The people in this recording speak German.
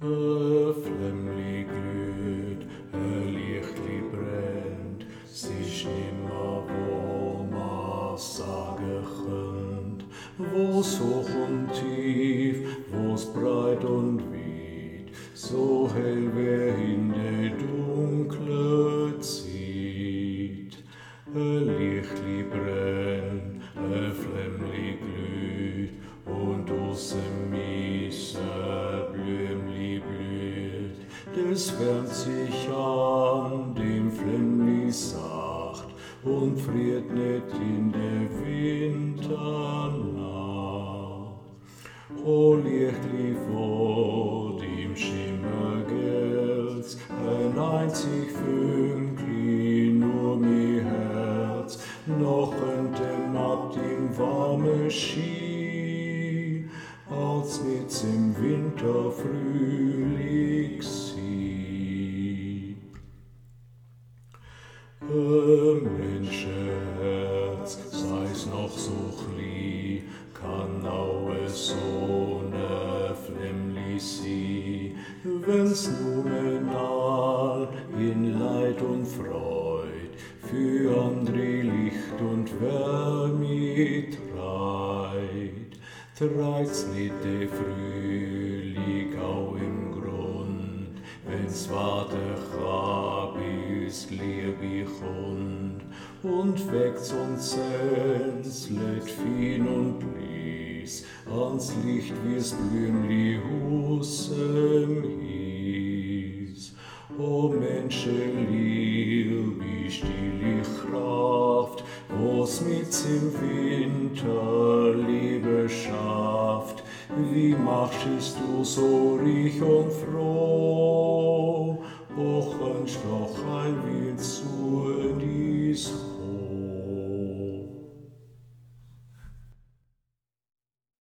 Flämmli glüht, Lichtli brennt, sich nimmer, wo ma sagen könnt, wo's hoch und tief, wo's breit und weit, so hell wer in der dunkle Zeit. Lichtli brennt, Flämmli glüht, und aus dem Miese Blümli blüht, das wärmt sich an dem Flämmli sacht und friert nicht in der Winternacht. O Lichtli vor dem Schimmergels, ein einzig Fünkli nur mi Herz, noch entdämmert im warme Ski, als mit's im Winter Frühling sie. Menschenherz, sei's noch so chli, kann auch so ne Flämmli sie, wenn's numenal in Leid und Freud für andre Licht und Wärme treit. Treit's nicht der Frühling auch im Grund, wenn's warte bis Liebe kommt, und weckt's uns lädt fin und blies ans Licht wie's Blümli husem hieß. O Menschenlieb, wie stille Kraft, wo's mit's im Winter Liebe schafft, wie machst du so reich und froh, och ein Stoch ein Wind zu dies